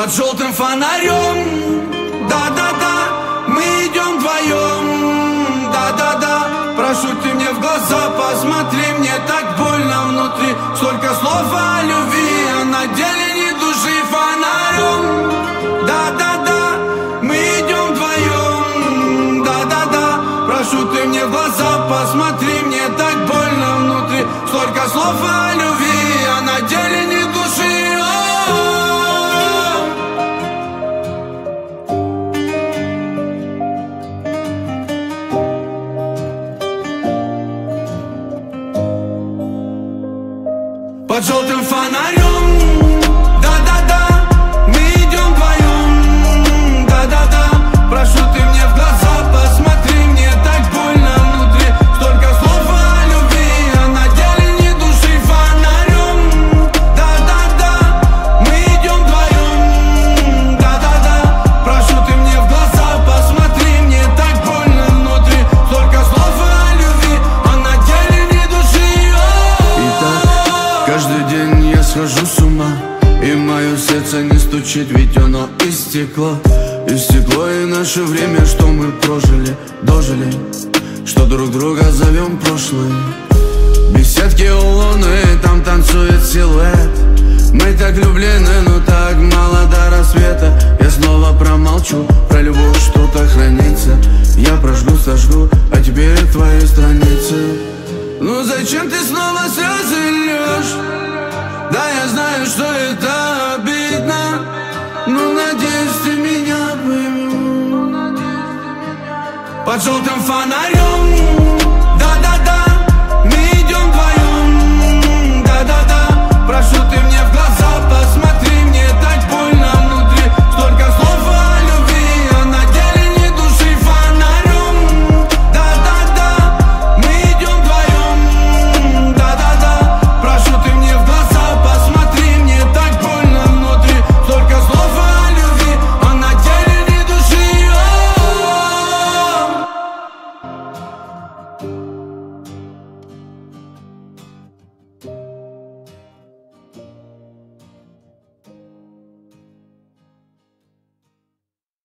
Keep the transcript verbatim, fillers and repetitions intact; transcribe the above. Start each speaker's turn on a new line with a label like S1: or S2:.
S1: Под желтым фонарем, да-да-да, мы идем вдвоем, да-да-да. Прошу, ты мне в глаза посмотри, мне так больно внутри. Столько слов о любви, а на деле ни души. Фонарем, да-да-да, мы идем вдвоем, да-да-да. Прошу, ты мне в глаза посмотри, мне так больно внутри. Столько слов о любви, а на деле ни души. Под желтым фонарем, да-да-да, мы идем вдвоем, да-да-да. Прошу, ты мне в глаза посмотри, мне так больно внутри. Столько слов о любви, а на деле ни души. Фонарем, да-да-да, мы идем вдвоем, да-да-да. Прошу, ты мне в глаза посмотри, мне так больно внутри. Столько слов о любви, а на деле ни души.
S2: Каждый день я схожу с ума, и мое сердце не стучит, ведь оно из стекла. Из стекло и наше время, что мы прожили, дожили, что друг друга зовем прошлое. Беседки у луны, там танцует силуэт. Мы так влюблены, но так мало до рассвета. Я снова промолчу, про любовь что-то хранится. Я прожгу, сожгу, а теперь твои страницы.
S1: Ну зачем ты снова слезы льешь? Да, я знаю, что это обидно, но надеюсь, ты меня поймешь. Под желтым фонарем,